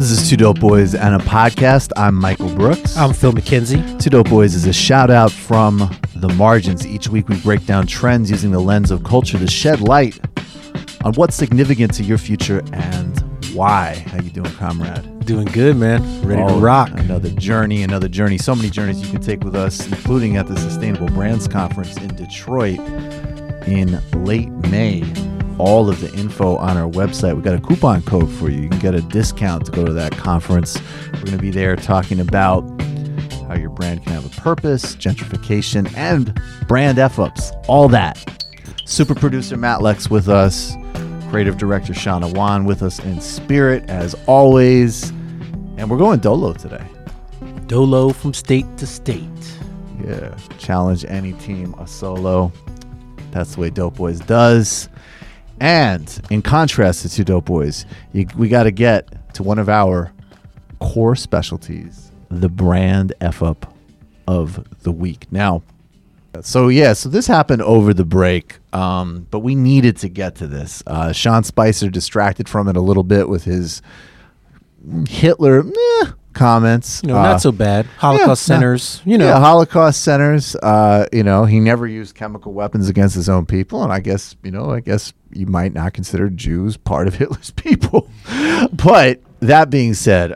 This is Two Dope Boys and a podcast. I'm Michael Brooks. I'm Phil McKenzie. Two Dope Boys is a shout out from the margins. Each week we break down trends using the lens of culture to shed light on what's significant to your future and why. How you doing, comrade? Doing good, man. Ready to rock. Another journey. So many journeys you can take with us, including at the Sustainable Brands Conference in Detroit in late May. All of the info on our website. We got a coupon code for you. You can get a discount to go to that conference. We're going to be there talking about how your brand can have a purpose, gentrification, and brand F-ups. All that. Super producer Matt Lex with us. Creative director Shauna Wan with us in spirit, as always. And we're going Dolo today. Dolo from state to state. Yeah. Challenge any team a solo. That's the way Dope Boys does. And in contrast to Two Dope Boys, we got to get to one of our core specialties, the brand F-up of the week. Now, so this happened over the break, but we needed to get to this. Sean Spicer distracted from it a little bit with his Hitler comments. Not so bad. Holocaust centers, Yeah, Holocaust centers. He never used chemical weapons against his own people, and I guess you might not consider Jews part of Hitler's people. But that being said,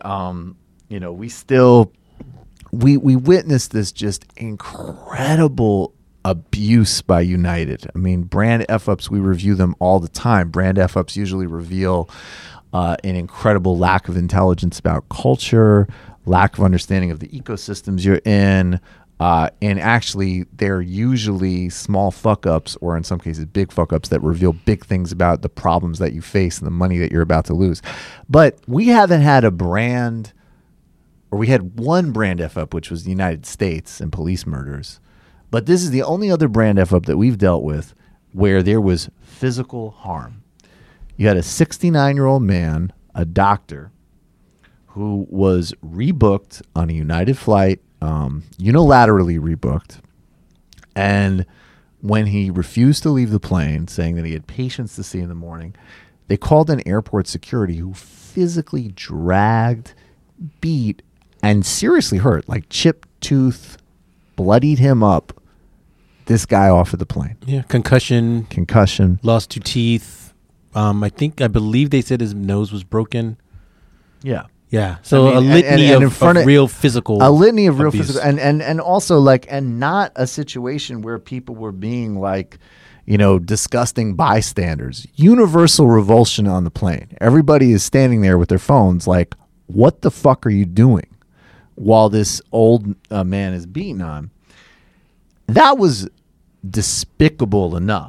we witnessed this just incredible abuse by United. I mean, brand F-ups, we review them all the time. Brand F-ups usually reveal an incredible lack of intelligence about culture, lack of understanding of the ecosystems you're in, and actually they're usually small fuck-ups, or in some cases big fuck-ups, that reveal big things about the problems that you face and the money that you're about to lose. But we haven't had a brand, or we had one brand F-up, which was the United States and police murders. But this is the only other brand F-up that we've dealt with where there was physical harm. You had a 69-year-old man, a doctor, who was rebooked on a United flight, unilaterally rebooked. And when he refused to leave the plane, saying that he had patients to see in the morning, they called in airport security, who physically dragged, beat, and seriously hurt, like chipped tooth, bloodied him up, this guy off of the plane. Yeah, concussion. Lost 2 teeth. I believe they said his nose was broken. Yeah. Yeah. So a litany of real physical. A litany of real abuse. physical. And also and not a situation where people were being disgusting bystanders. Universal revulsion on the plane. Everybody is standing there with their phones like, what the fuck are you doing? While this old man is beaten on. That was despicable enough.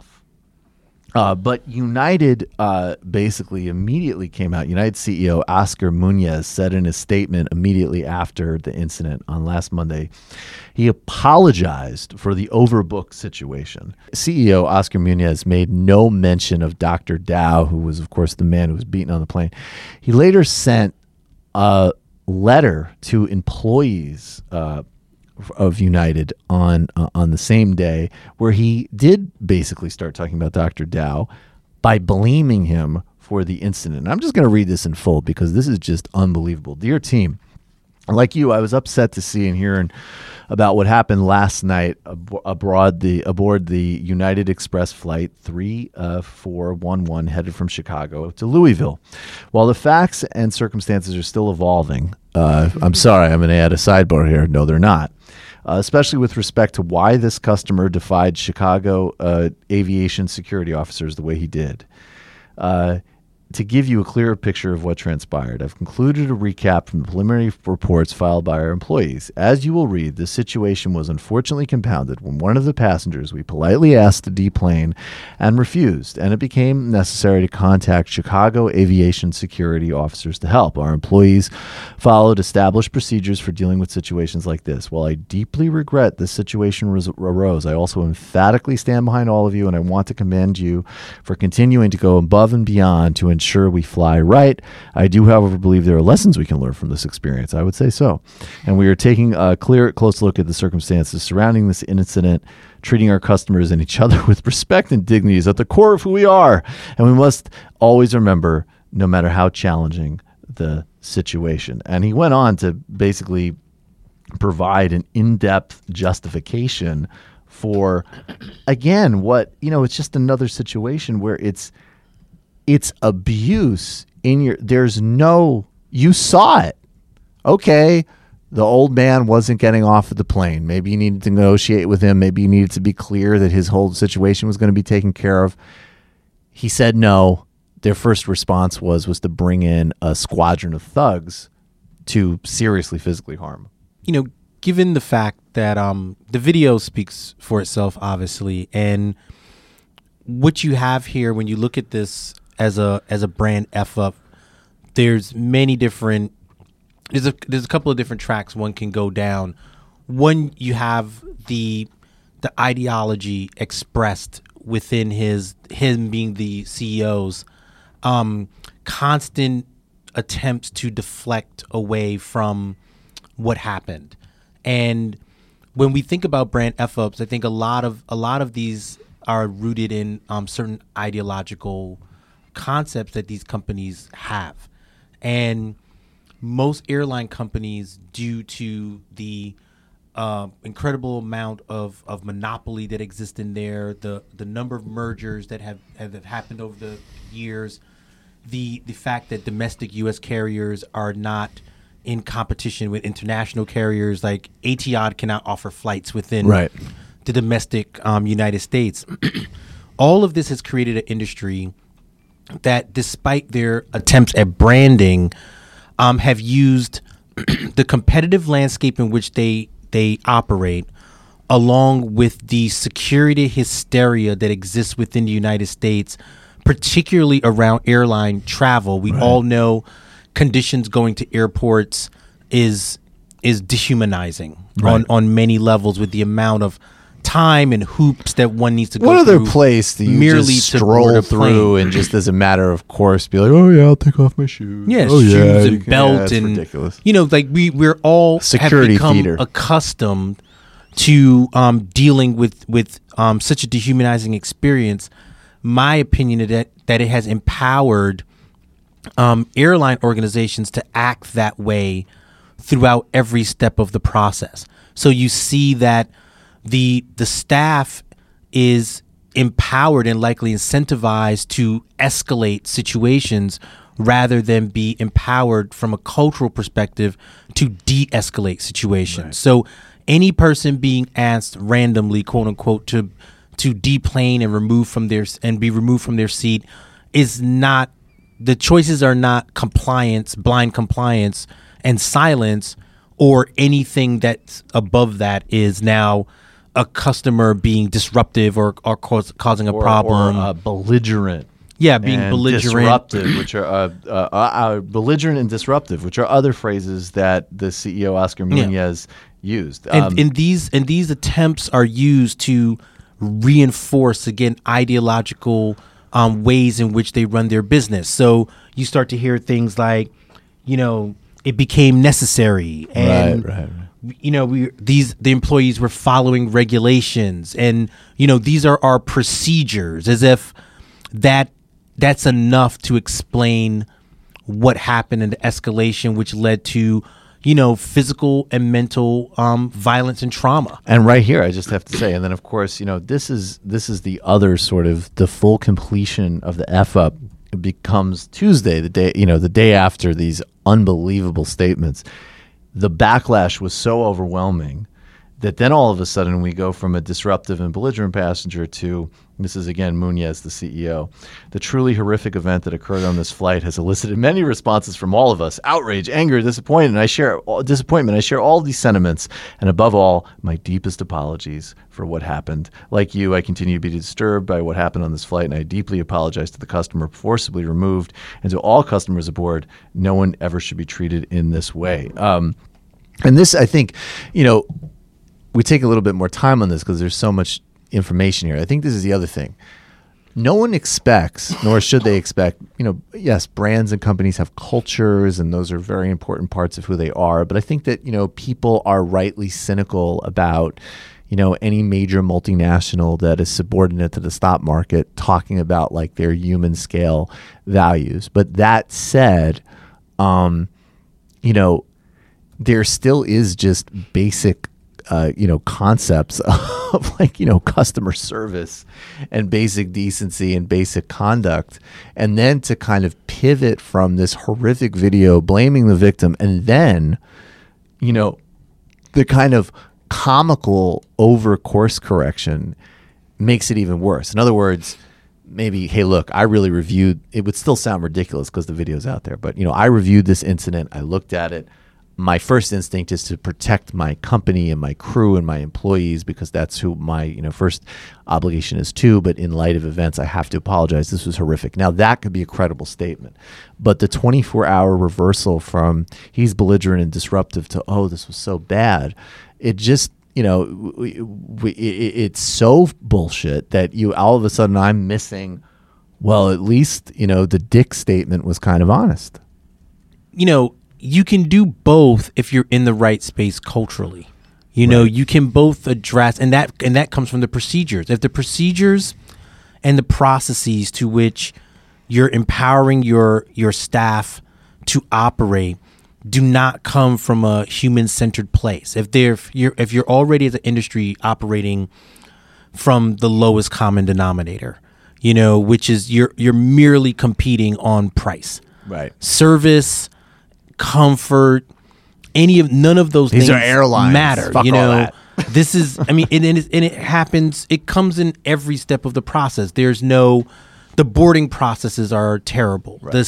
But United basically immediately came out. United CEO Oscar Munoz said in a statement immediately after the incident on last Monday, he apologized for the overbooked situation. CEO Oscar Munoz made no mention of Dr. Dow, who was, of course, the man who was beaten on the plane. He later sent a letter to employees of United on the same day, where he did basically start talking about Dr. Dow by blaming him for the incident. And I'm just going to read this in full because this is just unbelievable. Dear team, like you, I was upset to see and hear about what happened last night aboard the United Express flight 3411 headed from Chicago to Louisville. While the facts and circumstances are still evolving, I'm sorry, I'm going to add a sidebar here. No, they're not. Especially with respect to why this customer defied Chicago aviation security officers the way he did. To give you a clearer picture of what transpired, I've concluded a recap from the preliminary reports filed by our employees. As you will read, this situation was unfortunately compounded when one of the passengers we politely asked to deplane and refused, and it became necessary to contact Chicago aviation security officers to help. Our employees followed established procedures for dealing with situations like this. While I deeply regret this situation arose, I also emphatically stand behind all of you, and I want to commend you for continuing to go above and beyond to ensure we fly right. I do, however, believe there are lessons we can learn from this experience. I would say so. And we are taking a close look at the circumstances surrounding this incident. Treating our customers and each other with respect and dignity is at the core of who we are. And we must always remember, no matter how challenging the situation. And he went on to basically provide an in-depth justification for, again, what, it's just another situation where it's abuse you saw it. Okay, the old man wasn't getting off of the plane. Maybe you needed to negotiate with him. Maybe you needed to be clear that his whole situation was going to be taken care of. He said no. Their first response was to bring in a squadron of thugs to seriously physically harm him. Given the fact that the video speaks for itself, obviously, and what you have here when you look at this as a brand F up, there's many different. There's a couple of different tracks one can go down. One, you have the ideology expressed within him being the CEO's constant attempts to deflect away from what happened. And when we think about brand F-ups, I think a lot of these are rooted in certain ideological concepts that these companies have. And most airline companies, due to the incredible amount of monopoly that exists in there, the number of mergers that have happened over the years, the fact that domestic U.S. carriers are not in competition with international carriers, like Etihad cannot offer flights within the domestic United States. All of this has created an industry that, despite their attempts at branding, have used the competitive landscape in which they operate, along with the security hysteria that exists within the United States, particularly around airline travel. We all know conditions going to airports is dehumanizing on many levels, with the amount of time and hoops that one needs to go through. What other place do you just stroll through and just as a matter of course be like, oh yeah, I'll take off my shoes. Yeah, oh, shoes yeah, and belt and ridiculous. Like we're all security have become theater. accustomed to dealing with such a dehumanizing experience. My opinion is that it has empowered airline organizations to act that way throughout every step of the process. So you see that the staff is empowered and likely incentivized to escalate situations rather than be empowered from a cultural perspective to de-escalate situations. Right. So any person being asked randomly, quote unquote, to deplane and be removed from their seat is not, the choices are not compliance, blind compliance and silence, or anything that's above that is now a customer being disruptive or causing a problem. Or belligerent. Yeah, being belligerent. Disruptive, which are belligerent and disruptive, which are other phrases that the CEO, Oscar Munoz, used. And these attempts are used to reinforce, again, ideological ways in which they run their business. So you start to hear things like, it became necessary, and the employees were following regulations, and these are our procedures, as if that's enough to explain what happened in the escalation, which led to physical and mental violence and trauma. And right here, I just have to say, and then of course, this is the other sort of the full completion of the F up. It becomes Tuesday, the day after these unbelievable statements. The backlash was so overwhelming that then all of a sudden we go from a disruptive and belligerent passenger to, this is again Munoz, the CEO. The truly horrific event that occurred on this flight has elicited many responses from all of us: outrage, anger, disappointment. I share all these sentiments, and above all, my deepest apologies for what happened. Like you, I continue to be disturbed by what happened on this flight, and I deeply apologize to the customer forcibly removed and to all customers aboard. No one ever should be treated in this way. And this, I think, we take a little bit more time on this because there's so much information here. I think this is the other thing. No one expects, nor should they expect, yes, brands and companies have cultures, and those are very important parts of who they are. But I think that, people are rightly cynical about, any major multinational that is subordinate to the stock market talking about like their human scale values. But that said, you know, there still is just basic, concepts of like, customer service and basic decency and basic conduct. And then to kind of pivot from this horrific video blaming the victim and then, the kind of comical over course correction makes it even worse. In other words, maybe, hey, look, I really reviewed, it would still sound ridiculous because the video's out there, but, I reviewed this incident. I looked at it. My first instinct is to protect my company and my crew and my employees because that's who my, first obligation is to. But in light of events, I have to apologize. This was horrific. Now, that could be a credible statement. But the 24-hour reversal from he's belligerent and disruptive to, oh, this was so bad, it just, it's so bullshit that all of a sudden I'm missing, well, at least, the dick statement was kind of honest. You can do both if you're in the right space culturally. You can both address, and that comes from the procedures. If the procedures and the processes to which you're empowering your staff to operate do not come from a human-centered place. If you're already as an industry operating from the lowest common denominator, which is you're merely competing on price, right? Service, comfort, none of those these things are airlines matter. Fuck all that. This is, and it happens. It comes in every step of the process. The boarding processes are terrible. Right. The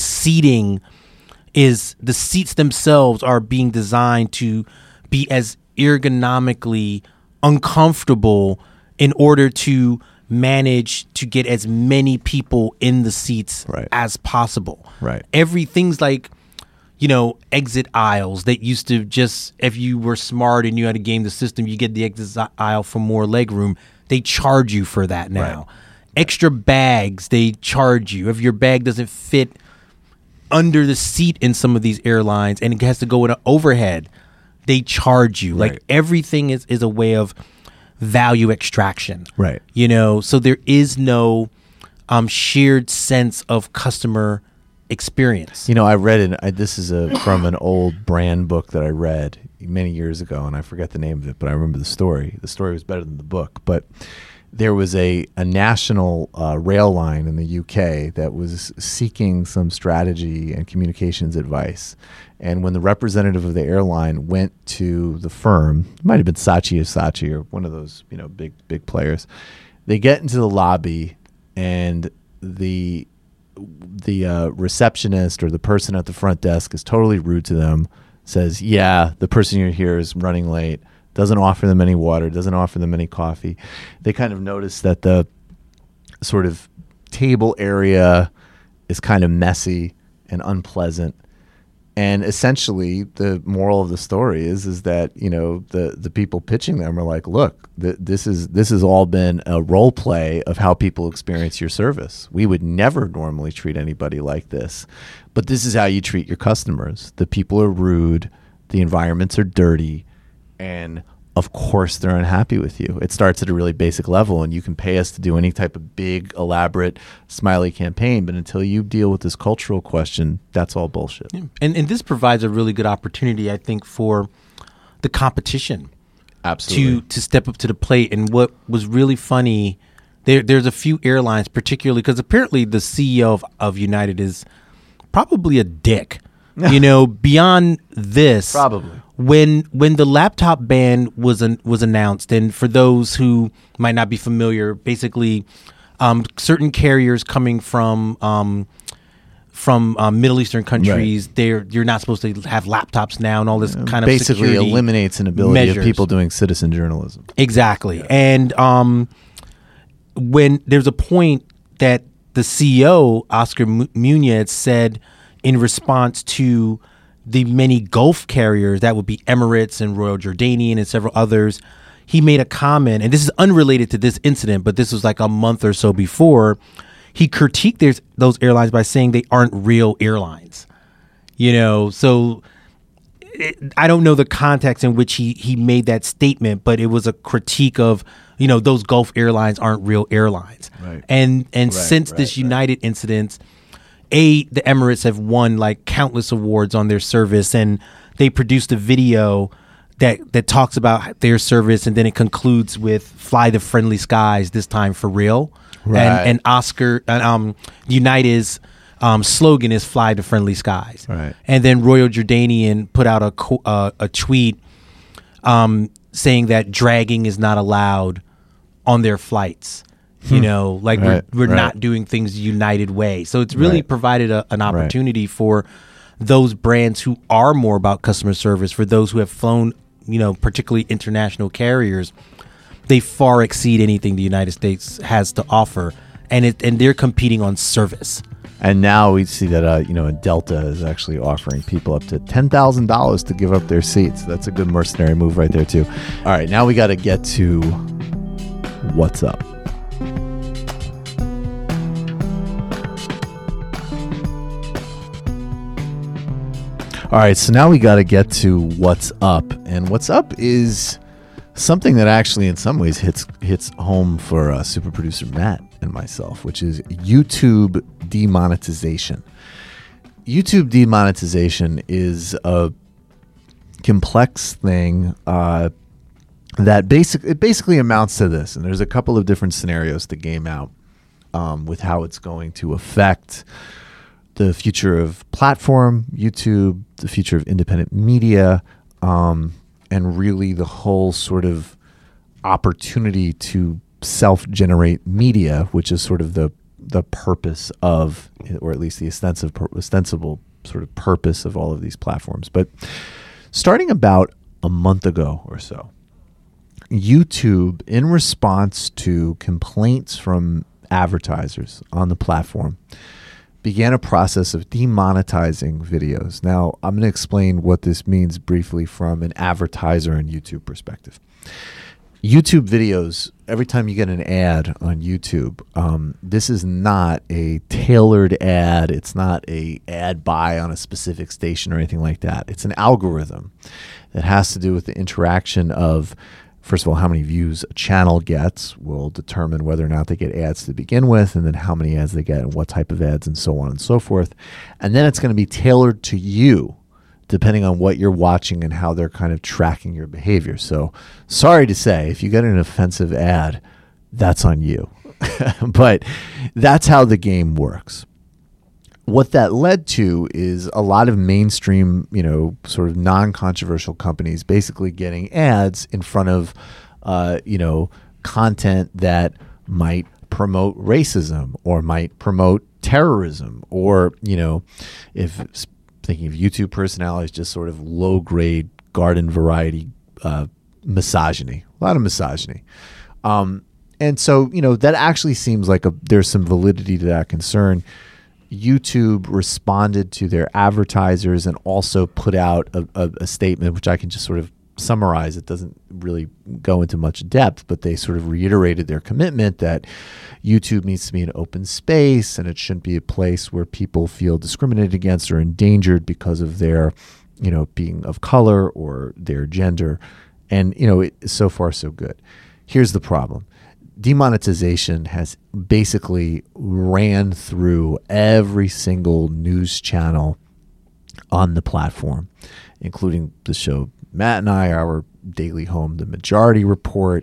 seats themselves are being designed to be as ergonomically uncomfortable in order to manage to get as many people in the seats as possible. Right. Everything's like, exit aisles that used to just, if you were smart and you had to game the system, you get the exit aisle for more leg room. They charge you for that now. Right. Extra bags, they charge you. If your bag doesn't fit under the seat in some of these airlines and it has to go in an overhead, they charge you. Right. Like everything is a way of value extraction. Right. So there is no shared sense of customer experience. I read it. This is from an old brand book that I read many years ago, and I forget the name of it, but I remember the story. The story was better than the book. But there was a national rail line in the UK that was seeking some strategy and communications advice. And when the representative of the airline went to the firm, it might have been Saatchi or one of those big players, they get into the lobby and the receptionist or the person at the front desk is totally rude to them, says, yeah, the person you're here is running late, doesn't offer them any water, doesn't offer them any coffee. They kind of notice that the sort of table area is kind of messy and unpleasant. And essentially, the moral of the story is that the people pitching them are like, look, this has all been a role play of how people experience your service. We would never normally treat anybody like this, but this is how you treat your customers. The people are rude, the environments are dirty, and of course they're unhappy with you. It starts at a really basic level, and you can pay us to do any type of big, elaborate, smiley campaign, but until you deal with this cultural question, that's all bullshit. Yeah. And this provides a really good opportunity, I think, for the competition. Absolutely. To step up to the plate. And what was really funny, there's a few airlines, particularly because apparently the CEO of United is probably a dick. Beyond this, probably. When the laptop ban was announced, and for those who might not be familiar, basically, certain carriers coming from Middle Eastern countries, right, you're not supposed to have laptops now, and all this kind of basically eliminates an ability measures of people doing citizen journalism. Exactly, yeah. And when there's a point that the CEO Oscar Munoz said in response to the many Gulf carriers, that would be Emirates and Royal Jordanian and several others, he made a comment, and this is unrelated to this incident, but this was like a month or so before. He critiqued those airlines by saying they aren't real airlines. So I don't know the context in which he made that statement, but it was a critique of, those Gulf airlines aren't real airlines. Right. And since this United incident, the Emirates have won like countless awards on their service, and they produced a video that talks about their service, and then it concludes with "Fly the friendly skies, this time for real." Right. And Oscar United's slogan is "Fly the friendly skies." Right. And then Royal Jordanian put out a tweet saying that dragging is not allowed on their flights. You know, like we're not doing things the United way. So it's really provided an opportunity for those brands who are more about customer service, for those who have flown, you know, particularly international carriers. They far exceed anything the United States has to offer, and they're competing on service. And now we see that, you know, Delta is actually offering people up to $10,000 to give up their seats. That's a good mercenary move right there, too. All right, now we got to get to what's up. All right, so now we got to get to what's up. And what's up is something that actually in some ways hits home for super producer Matt and myself, which is YouTube demonetization. YouTube demonetization is a complex thing that basically amounts to this. And there's a couple of different scenarios to game out with how it's going to affect the future of platform, YouTube, the future of independent media, and really the whole sort of opportunity to self-generate media, which is sort of the purpose of, or at least the ostensible sort of purpose of all of these platforms. But starting about a month ago or so, YouTube, in response to complaints from advertisers on the platform, began a process of demonetizing videos. Now, I'm going to explain what this means briefly from an advertiser and YouTube perspective. YouTube videos, every time you get an ad on YouTube, this is not a tailored ad. It's not a ad buy on a specific station or anything like that. It's an algorithm that has to do with the interaction of, first of all, how many views a channel gets will determine whether or not they get ads to begin with, and then how many ads they get and what type of ads and so on and so forth. And then it's going to be tailored to you depending on what you're watching and how they're kind of tracking your behavior. So sorry to say, if you get an offensive ad, that's on you. But that's how the game works. What that led to is a lot of mainstream, you know, sort of non-controversial companies basically getting ads in front of, you know, content that might promote racism or might promote terrorism, or, you know, if thinking of YouTube personalities, just sort of low-grade garden variety misogyny, a lot of misogyny. And so, you know, that actually seems like there's some validity to that concern. YouTube responded to their advertisers and also put out a statement, which I can just sort of summarize. It doesn't really go into much depth, but they sort of reiterated their commitment that YouTube needs to be an open space and it shouldn't be a place where people feel discriminated against or endangered because of their, you know, being of color or their gender. And, you know, so far so good. Here's the problem. Demonetization has basically ran through every single news channel on the platform, including the show Matt and I, our daily home, The Majority Report,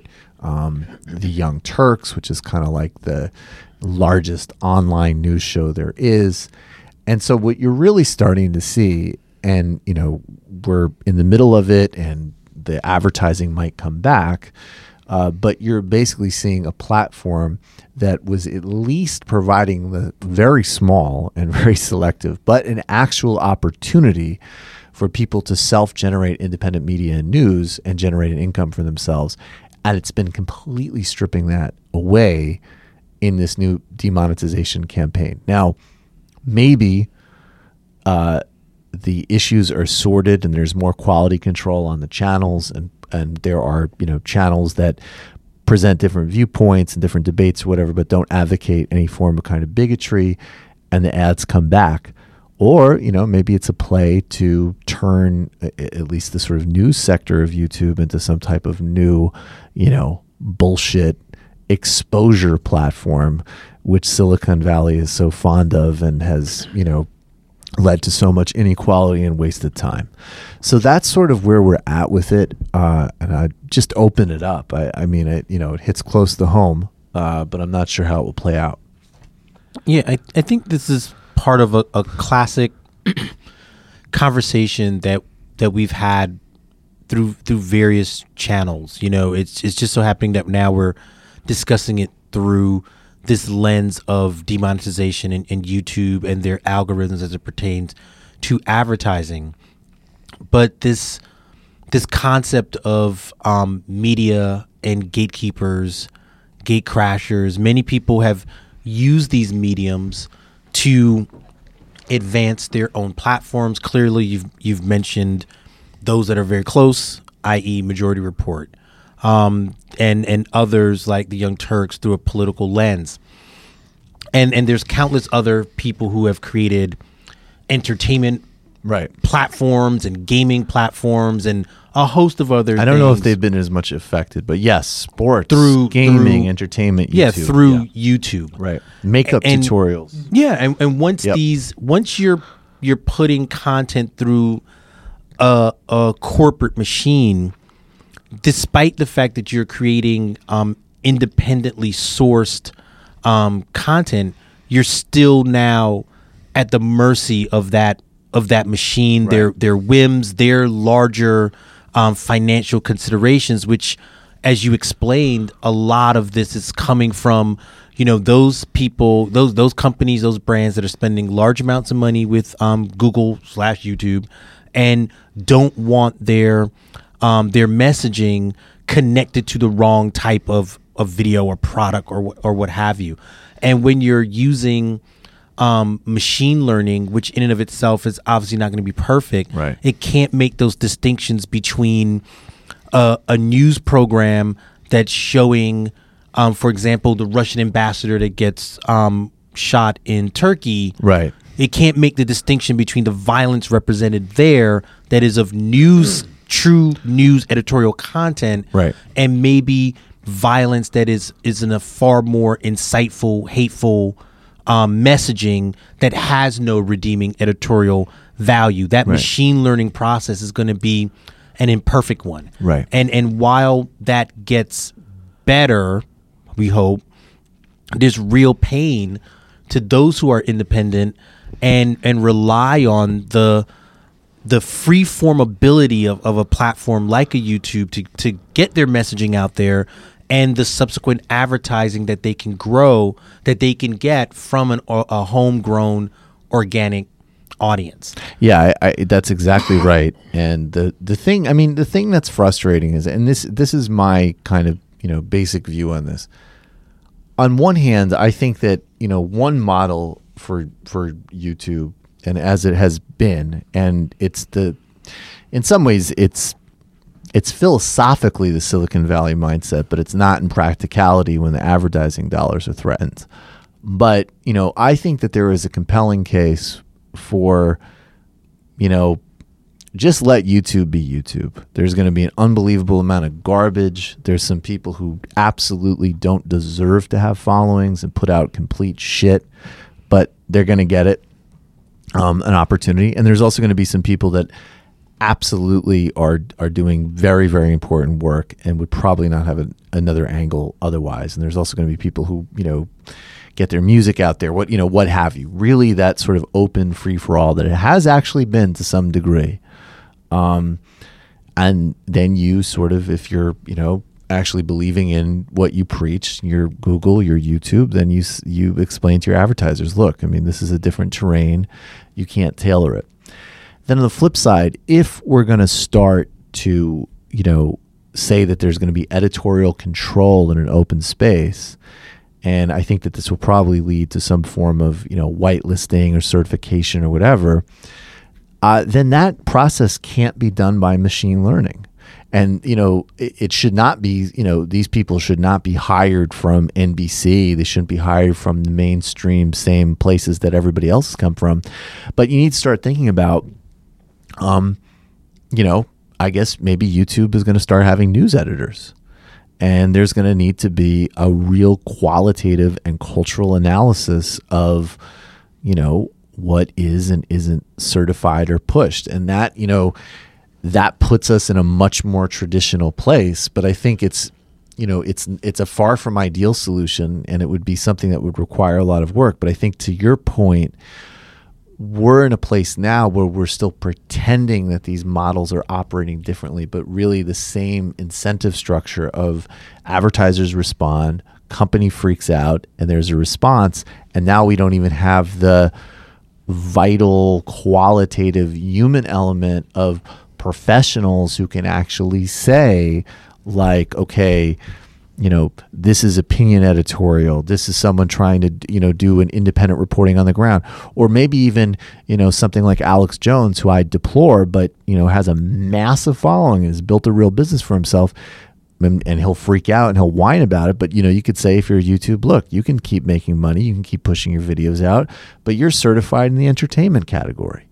The Young Turks, which is kind of like the largest online news show there is. And so what you're really starting to see, and, you know, we're in the middle of it and the advertising might come back, but you're basically seeing a platform that was at least providing the very small and very selective, but an actual opportunity for people to self-generate independent media and news and generate an income for themselves. And it's been completely stripping that away in this new demonetization campaign. Now, maybe the issues are sorted and there's more quality control on the channels, and there are, you know, channels that present different viewpoints and different debates or whatever, but don't advocate any form of kind of bigotry, and the ads come back. Or, you know, maybe it's a play to turn at least the sort of news sector of YouTube into some type of new, you know, bullshit exposure platform which Silicon Valley is so fond of and has, led to so much inequality and wasted time. So that's sort of where we're at with it. And I just open it up. I mean, it hits close to home, but I'm not sure how it will play out. Yeah, I think this is part of a classic conversation that we've had through various channels. It's just so happening that now we're discussing it through this lens of demonetization and YouTube and their algorithms as it pertains to advertising. But this concept of media and gatekeepers, gate crashers, many people have used these mediums to advance their own platforms. Clearly, you've mentioned those that are very close, i.e. Majority Report, and others like the Young Turks through a political lens. And there's countless other people who have created entertainment platforms and gaming platforms and a host of other I don't know if they've been as much affected, but yes, sports, gaming, entertainment, YouTube. Yeah, through YouTube. Right. Makeup tutorials. Yeah, and once you're putting content through a corporate machine, despite the fact that you're creating independently sourced content, you're still now at the mercy of that machine, their whims, their larger financial considerations, which, as you explained, a lot of this is coming from those people, those companies, those brands that are spending large amounts of money with Google/YouTube and don't want their messaging connected to the wrong type of video or product or what have you. And when you're using machine learning, which in and of itself is obviously not going to be perfect, it can't make those distinctions between a news program that's showing, for example, the Russian ambassador that gets shot in Turkey. Right. It can't make the distinction between the violence represented there that is of true news editorial content, and maybe violence that is in a far more insightful, hateful messaging that has no redeeming editorial value. That machine learning process is going to be an imperfect one. Right. And while that gets better, we hope, there's real pain to those who are independent and rely on the free form ability of a platform like a YouTube to get their messaging out there, and the subsequent advertising that they can grow, that they can get from a homegrown organic audience. Yeah, that's exactly right. And the thing that's frustrating is, and this is my kind of basic view on this. On one hand, I think that one model for YouTube, and as it has been, and in some ways it's philosophically the Silicon Valley mindset, but it's not in practicality when the advertising dollars are threatened. But I think that there is a compelling case for just let YouTube be YouTube. There's going to be an unbelievable amount of garbage. There's some people who absolutely don't deserve to have followings and put out complete shit, but they're going to get it, an opportunity. And there's also going to be some people that absolutely are doing very, very important work and would probably not have another angle otherwise. And there's also going to be people who, get their music out there, what have you. Really that sort of open free for all that it has actually been to some degree. And then you sort of, if you're, actually believing in what you preach, your Google, your YouTube, then you explain to your advertisers, look, this is a different terrain. You can't tailor it. Then on the flip side, if we're going to start to, say that there's going to be editorial control in an open space, and I think that this will probably lead to some form of, whitelisting or certification or whatever, then that process can't be done by machine learning. And, it should not be, these people should not be hired from NBC. They shouldn't be hired from the mainstream, same places that everybody else has come from. But you need to start thinking about, I guess maybe YouTube is going to start having news editors. And there's going to need to be a real qualitative and cultural analysis of, what is and isn't certified or pushed. And that, that puts us in a much more traditional place. But I think it's a far from ideal solution, and it would be something that would require a lot of work. But I think, to your point, we're in a place now where we're still pretending that these models are operating differently, but really the same incentive structure of advertisers respond, company freaks out, and there's a response. And now we don't even have the vital, qualitative human element of professionals who can actually say, like, okay, this is opinion editorial. This is someone trying to, do an independent reporting on the ground. Or maybe even, something like Alex Jones, who I deplore, but, has a massive following and has built a real business for himself. And he'll freak out and he'll whine about it. But, you could say, if you're YouTube, look, you can keep making money. You can keep pushing your videos out, but you're certified in the entertainment category.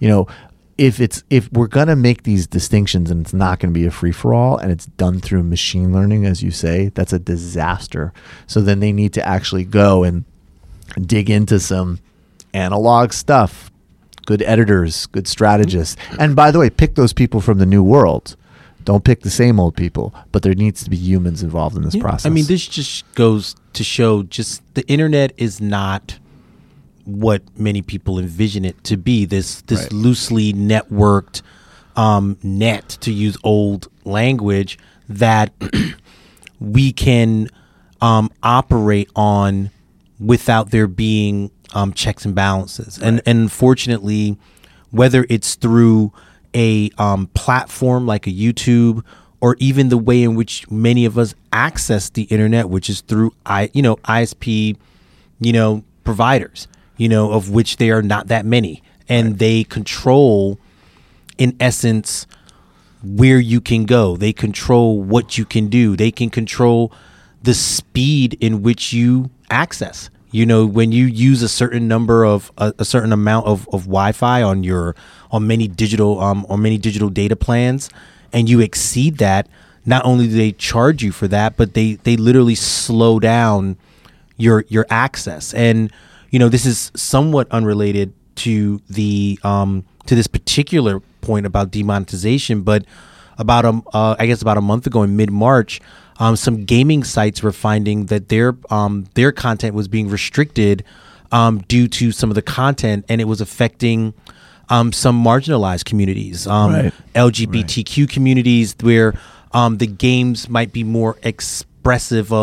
If we're going to make these distinctions and it's not going to be a free-for-all and it's done through machine learning, as you say, that's a disaster. So then they need to actually go and dig into some analog stuff, good editors, good strategists. And by the way, pick those people from the new world. Don't pick the same old people, but there needs to be humans involved in this process. I mean, this just goes to show just the internet is not what many people envision it to be, this Right. loosely networked net, to use old language, that we can operate on without there being checks and balances. Right. And unfortunately, whether it's through a platform like a YouTube, or even the way in which many of us access the internet, which is through ISP providers, of which there are not that many. And Right. they control, in essence, where you can go. They control what you can do. They can control the speed in which you access. When you use a certain number of a certain amount of Wi-Fi on many digital data plans, and you exceed that, not only do they charge you for that, but they literally slow down your access. And this is somewhat unrelated to the to this particular point about demonetization, but about a month ago, in mid-March, some gaming sites were finding that their content was being restricted due to some of the content, and it was affecting some marginalized communities, Right. LGBTQ communities, where the games might be more expressive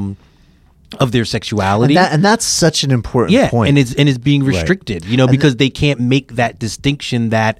of their sexuality. And that's such an important point. and it's being restricted, because they can't make that distinction that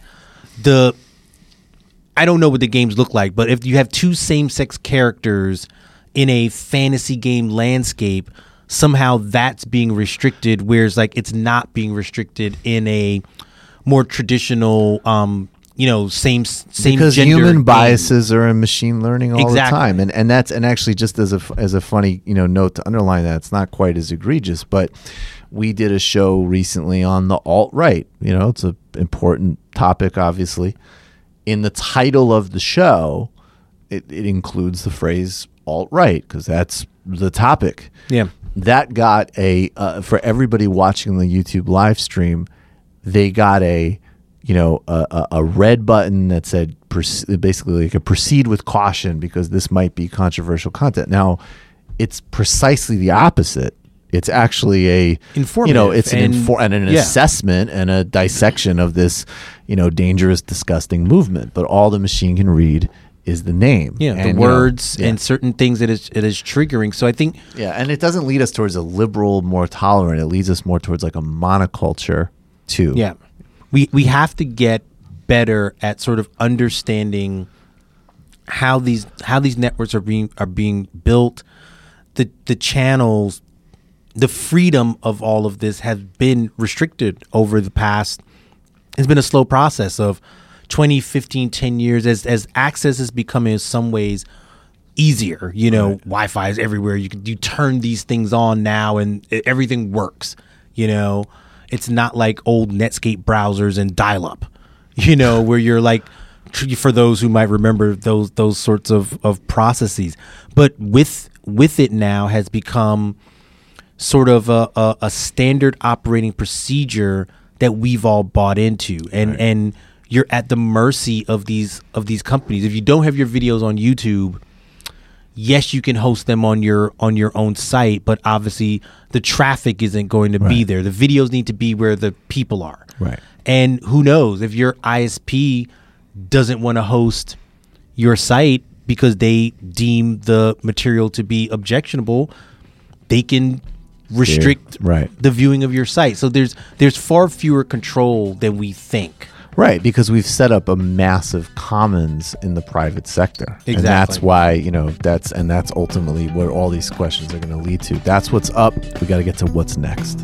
I don't know what the games look like, but if you have two same-sex characters in a fantasy game landscape, somehow that's being restricted, whereas it's not being restricted in a more traditional, same because gender human game. biases are in machine learning all Exactly. the time, and actually, just as a funny note to underline that, it's not quite as egregious, but we did a show recently on the alt-right. It's an important topic, obviously. In the title of the show, it includes the phrase alt-right because that's the topic. Yeah. That got for everybody watching the YouTube live stream, they got a red button that said basically like a proceed with caution because this might be controversial content. Now, it's precisely the opposite. It's actually a Informative, it's an assessment and a dissection of this, dangerous, disgusting movement. But all the machine can read is the name. Yeah, and, the words yeah. and certain things it is triggering. So I think and it doesn't lead us towards a liberal, more tolerant. It leads us more towards like a monoculture too. Yeah, we have to get better at sort of understanding how these networks are being built, the channels, the freedom of all of this has been restricted over the past. It's been a slow process of 20, 15, 10 years as access is becoming in some ways easier. Right. Wi-Fi is everywhere. You turn these things on now and everything works. It's not like old Netscape browsers and dial-up, where you're like for those who might remember those sorts of processes. But with it now has become sort of a standard operating procedure that we've all bought into, and you're at the mercy of these companies. If you don't have your videos on YouTube, yes, you can host them on your own site, but obviously the traffic isn't going to be there. The videos need to be where the people are. Right. And who knows, if your ISP doesn't want to host your site because they deem the material to be objectionable, they can restrict the viewing of your site. So there's far fewer control than we think. Right, because we've set up a massive commons in the private sector. Exactly. And that's why, that's ultimately where all these questions are going to lead to. That's what's up. We got to get to what's next.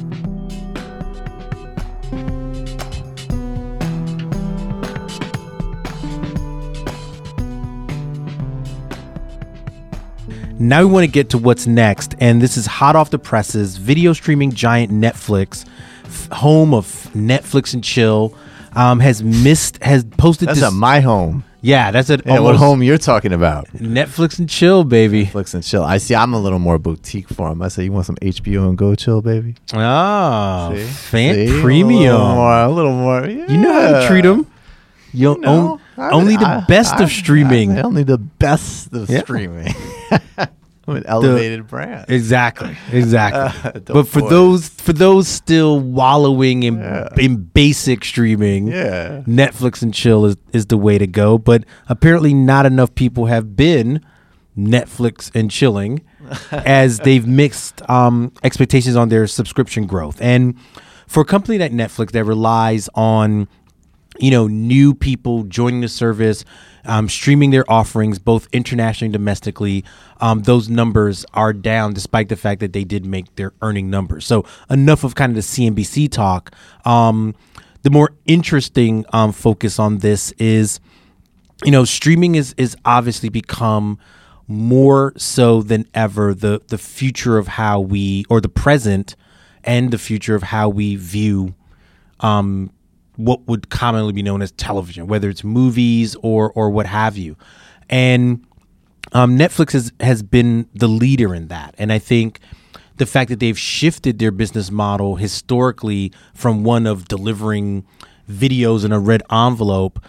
Now we want to get to what's next, and this is hot off the presses. Video streaming giant Netflix, home of Netflix and Chill, has posted That's this. at my home. Yeah, that's at what home you're talking about? Netflix and Chill, baby. Netflix and Chill. I see. I'm a little more boutique for him. I say, you want some HBO and Go Chill, baby? Oh, See? premium. A little more. Yeah. You know how to treat them. Only the best of streaming. Only the best of streaming. I'm an elevated brand. Exactly. But for those still wallowing in basic streaming, Netflix and Chill is the way to go. But apparently not enough people have been Netflix and chilling as they've mixed expectations on their subscription growth. And for a company like Netflix that relies on new people joining the service, streaming their offerings both internationally and domestically, those numbers are down despite the fact that they did make their earning numbers. So enough of kind of the CNBC talk. The more interesting focus on this is, streaming is obviously become more so than ever the future of how we, or the present and the future of how we view what would commonly be known as television, whether it's movies or what have you. And Netflix has been the leader in that. And I think the fact that they've shifted their business model historically from one of delivering videos in a red envelope,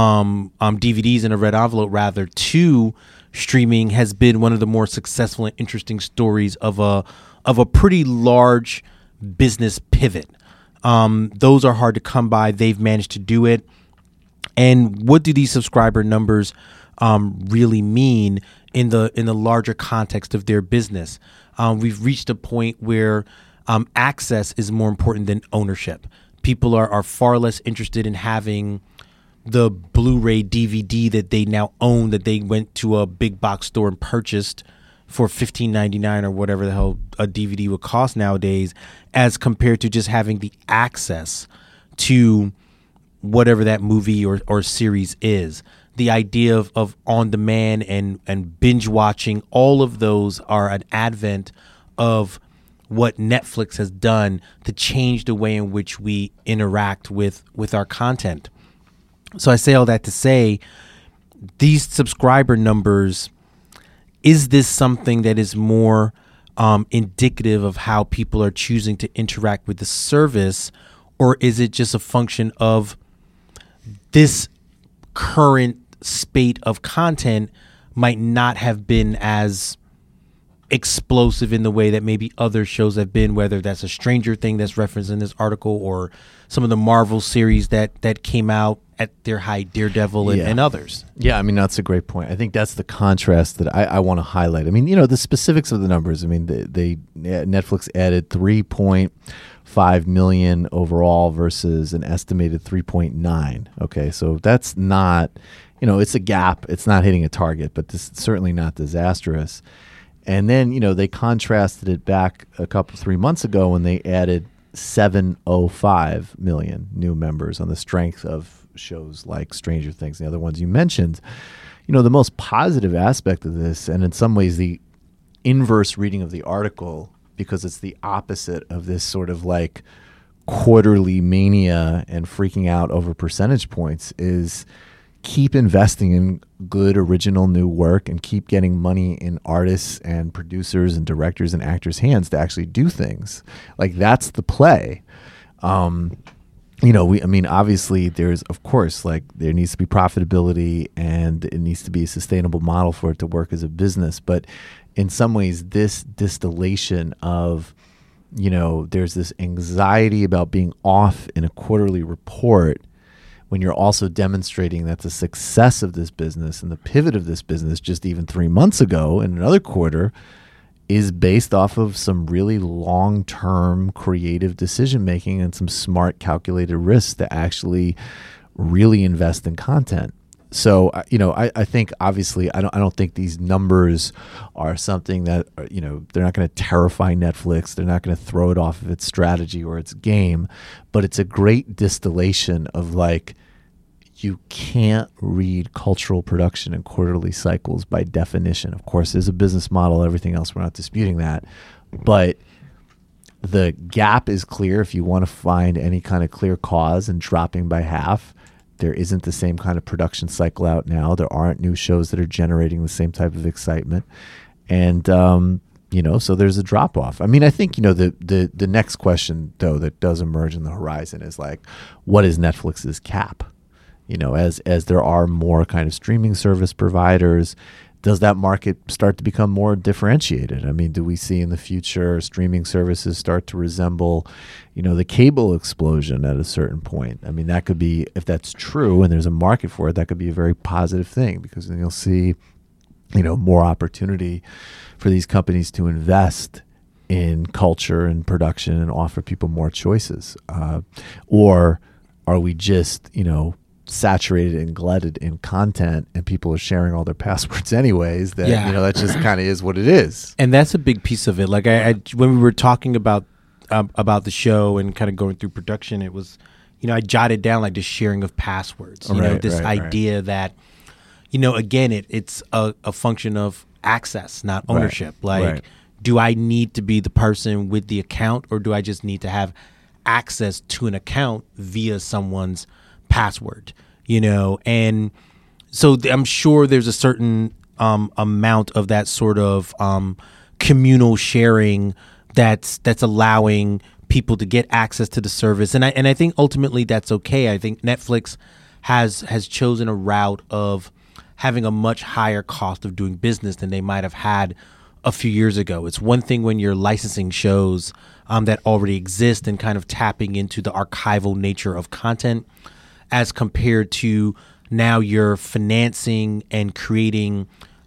DVDs in a red envelope rather, to streaming has been one of the more successful and interesting stories of a pretty large business pivot. Those are hard to come by. They've managed to do it. And what do these subscriber numbers really mean in the larger context of their business? We've reached a point where access is more important than ownership. People are far less interested in having the Blu-ray DVD that they now own, that they went to a big box store and purchased for $15.99 or whatever the hell a DVD would cost nowadays, as compared to just having the access to whatever that movie or series is. The idea of on-demand and binge watching, all of those are an advent of what Netflix has done to change the way in which we interact with our content. So I say all that to say, these subscriber numbers, is this something that is more indicative of how people are choosing to interact with the service, or is it just a function of this current spate of content might not have been as explosive in the way that maybe other shows have been, whether that's a Stranger Thing that's referenced in this article or some of the Marvel series that came out at their height, Daredevil and others. Yeah, I mean, that's a great point. I think that's the contrast that I want to highlight. I mean, the specifics of the numbers. I mean, Netflix added 3.5 million overall versus an estimated 3.9. Okay, so that's not, it's a gap. It's not hitting a target, but this is certainly not disastrous. And then, they contrasted it back 3 months ago when they added 705 million new members on the strength of shows like Stranger Things and the other ones you mentioned. The most positive aspect of this, and in some ways the inverse reading of the article, because it's the opposite of this sort of like quarterly mania and freaking out over percentage points, is keep investing in good original new work and keep getting money in artists and producers and directors and actors' hands to actually do things. Like, that's the play. Obviously there's, of course, like, there needs to be profitability and it needs to be a sustainable model for it to work as a business. But in some ways, this distillation of, there's this anxiety about being off in a quarterly report when you're also demonstrating that the success of this business and the pivot of this business just even 3 months ago in another quarter is based off of some really long-term creative decision-making and some smart calculated risks to actually really invest in content. So, I think obviously I don't think these numbers are something that, they're not going to terrify Netflix. They're not going to throw it off of its strategy or its game, but it's a great distillation of, like, you can't read cultural production in quarterly cycles by definition. Of course, there's a business model, everything else, we're not disputing that. But the gap is clear. If you want to find any kind of clear cause in dropping by half, there isn't the same kind of production cycle out now. There aren't new shows that are generating the same type of excitement. And, so there's a drop off. I mean, I think, the next question, though, that does emerge in the horizon is, like, what is Netflix's cap? As there are more kind of streaming service providers, does that market start to become more differentiated? I mean, do we see in the future streaming services start to resemble, the cable explosion at a certain point? I mean, that could be, if that's true and there's a market for it, that could be a very positive thing, because then you'll see, more opportunity for these companies to invest in culture and production and offer people more choices. Or are we just, saturated and glutted in content and people are sharing all their passwords anyways, that that just kind of is what it is. And that's a big piece of it. Like, I when we were talking about the show and kind of going through production, it was, I jotted down, like, the sharing of passwords, this idea that, again, it's a function of access, not ownership. Do I need to be the person with the account, or do I just need to have access to an account via someone's password? And so I'm sure there's a certain amount of that sort of communal sharing that's allowing people to get access to the service, and I think ultimately that's okay. I think Netflix has chosen a route of having a much higher cost of doing business than they might have had a few years ago. It's one thing when you're licensing shows that already exist and kind of tapping into the archival nature of content, as compared to now you're financing and creating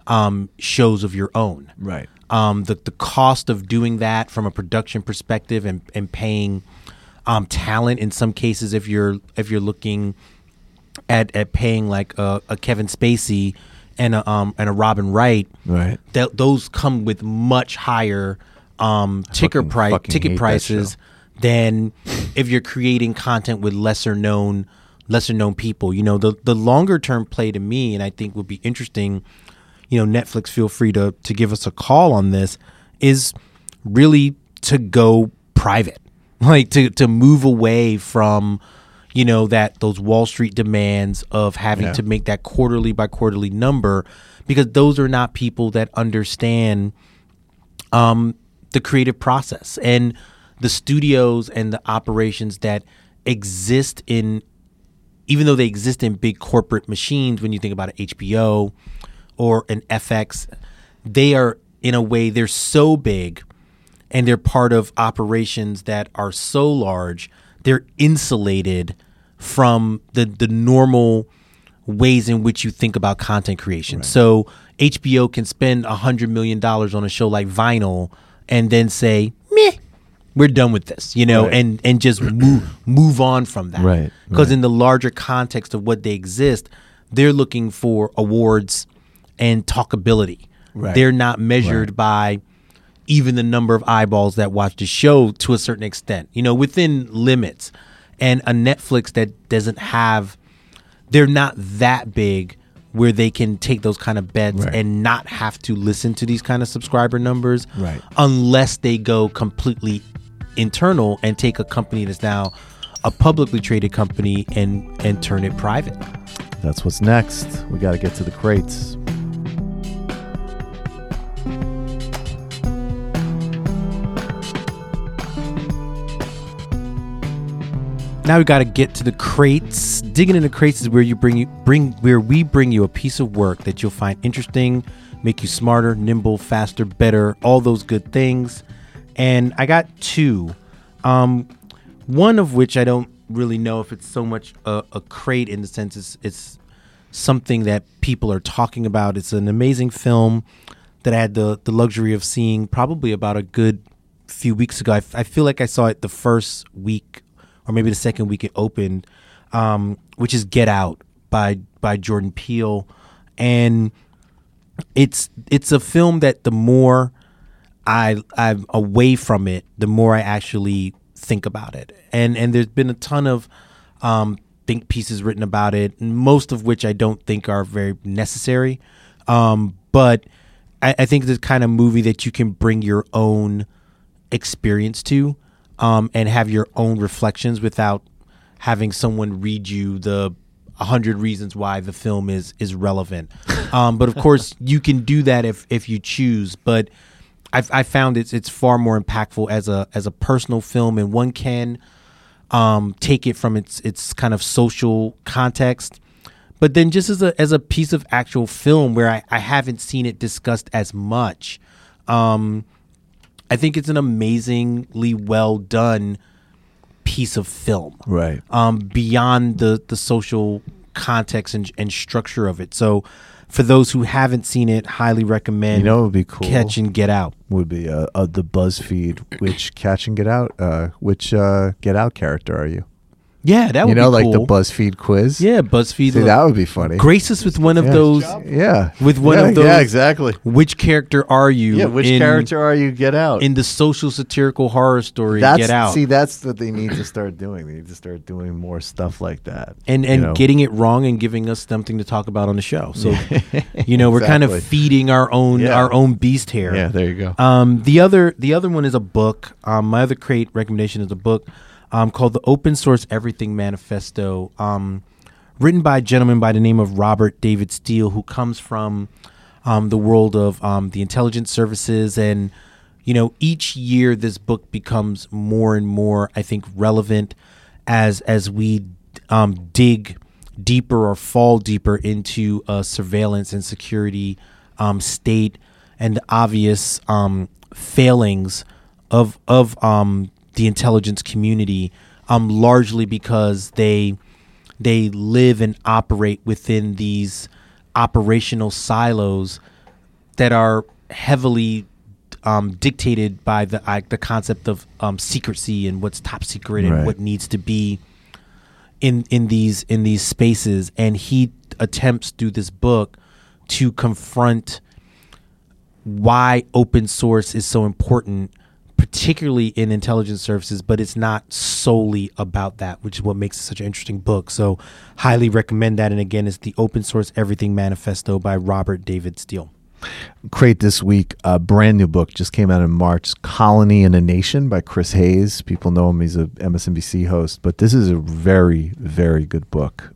shows of your own. Right. The cost of doing that from a production perspective and paying talent in some cases, if you're looking at paying like a Kevin Spacey and a Robin Wright, right? Those come with much higher ticket prices than if you're creating content with lesser known people. The longer term play to me, and I think would be interesting, Netflix, feel free to give us a call on this, is really to go private, like to move away from those Wall Street demands of having to make that quarterly by quarterly number, because those are not people that understand the creative process and the studios and the operations that exist in, even though they exist in big corporate machines. When you think about an HBO or an FX, they are, in a way, they're so big and they're part of operations that are so large, they're insulated from the normal ways in which you think about content creation. Right. So HBO can spend $100 million on a show like Vinyl and then say, meh, we're done with this, right. and just move on from that. Right. Because in the larger context of what they exist, they're looking for awards and talkability. Right. They're not measured by even the number of eyeballs that watch the show, to a certain extent, within limits. And a Netflix that doesn't have, they're not that big where they can take those kind of bets and not have to listen to these kind of subscriber numbers, unless they go completely internal and take a company that's now a publicly traded company and turn it private. That's what's next. We got to get to the crates. Now we got to get to the crates. Digging into crates is where we bring you a piece of work that you'll find interesting, make you smarter, nimble, faster, better, all those good things. And I got two. One of which I don't really know if it's so much a crate in the sense it's something that people are talking about. It's an amazing film that I had the luxury of seeing probably about a good few weeks ago. I feel like I saw it the first week or maybe the second week it opened, which is Get Out by Jordan Peele. And it's a film that the more I'm away from it, the more I actually think about it. And there's been a ton of think pieces written about it, most of which I don't think are very necessary. But I think it's the kind of movie that you can bring your own experience to. And have your own reflections without having someone read you the 100 reasons why the film is relevant. But of course, you can do that if you choose. But I found it's far more impactful as a personal film, and one can take it from its kind of social context. But then just as a piece of actual film where I haven't seen it discussed as much. I think it's an amazingly well done piece of film, right? Beyond the social context and structure of it. So, for those who haven't seen it, highly recommend. You know, what would be cool. Catch and Get Out would be the BuzzFeed. Which Catch and Get Out? Which Get Out character are you? Yeah, that would be cool. Like the BuzzFeed quiz. Yeah, BuzzFeed. See, that would be funny. Grace us with one of those. Yeah, with one of those. Yeah, exactly. Which character are you? Yeah, which character are you? Get Out in the social satirical horror story. Get Out. See, that's what they need to start doing. They need to start doing more stuff like that, and getting it wrong and giving us something to talk about on the show. So, we're kind of feeding our own beast here. Yeah, there you go. The other one is a book. My other crate recommendation is a book. Called the Open Source Everything Manifesto, written by a gentleman by the name of Robert David Steele, who comes from the world of the intelligence services. And, each year this book becomes more and more, I think, relevant as we dig deeper or fall deeper into a surveillance and security state and the obvious failings of the intelligence community, largely because they live and operate within these operational silos that are heavily dictated by the concept of secrecy and what's top secret and what needs to be in these spaces. And he attempts through this book to confront why open source is so important, particularly in intelligence services, but it's not solely about that, which is what makes it such an interesting book. So highly recommend that. And again, it's the Open Source Everything Manifesto by Robert David Steele. Crate this week, a brand new book just came out in March, Colony in a Nation by Chris Hayes. People know him, he's a MSNBC host, but this is a very, very good book.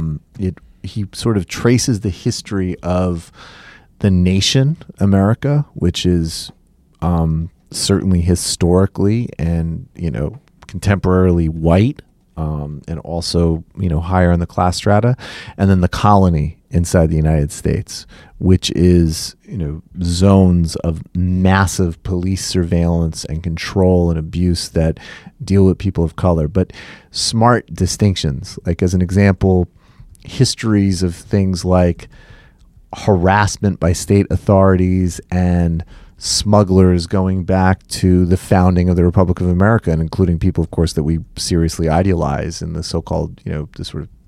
He sort of traces the history of the nation, America, which is certainly historically and contemporarily white, and also higher in the class strata, and then the colony inside the United States, which is zones of massive police surveillance and control and abuse that deal with people of color, but smart distinctions. Like, as an example, histories of things like harassment by state authorities and smugglers going back to the founding of the Republic of America, and including people, of course, that we seriously idealize in the so-called, the sort of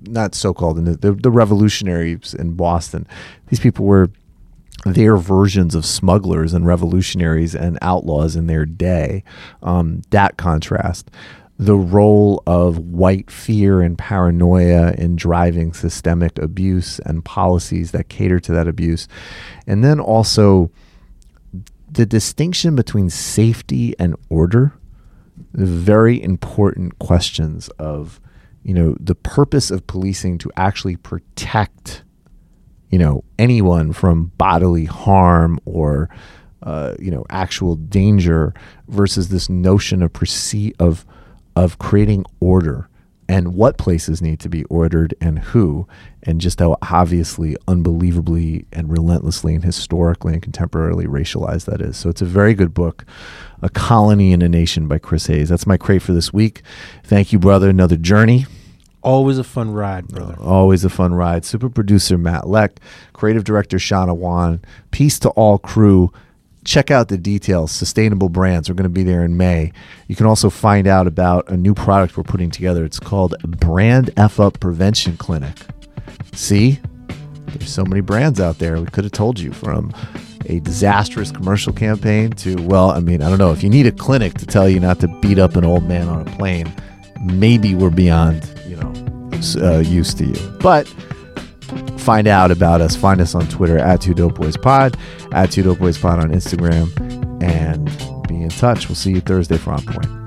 the revolutionaries in Boston. These people were their versions of smugglers and revolutionaries and outlaws in their day. That contrast. The role of white fear and paranoia in driving systemic abuse and policies that cater to that abuse. And then also the distinction between safety and order, the very important questions of the purpose of policing to actually protect, anyone from bodily harm or, actual danger versus this notion of creating order and what places need to be ordered and who, and just how obviously, unbelievably, and relentlessly and historically and contemporarily racialized that is. So it's a very good book, A Colony in a Nation by Chris Hayes. That's my crate for this week. Thank you, brother. Another journey. Always a fun ride, brother. Always a fun ride. Super producer Matt Leck, creative director Shauna Wan. Peace to all crew. Check out the details. Sustainable Brands. We're going to be there in May. You can also find out about a new product we're putting together. It's called Brand F Up Prevention Clinic. See? There's so many brands out there. We could have told you, from a disastrous commercial campaign to, I don't know. If you need a clinic to tell you not to beat up an old man on a plane, maybe we're beyond, used to you. But find out about us. Find us on Twitter at 2DopeBoysPod, at 2DopeBoysPod on Instagram, and be in touch. We'll see you Thursday for On Point.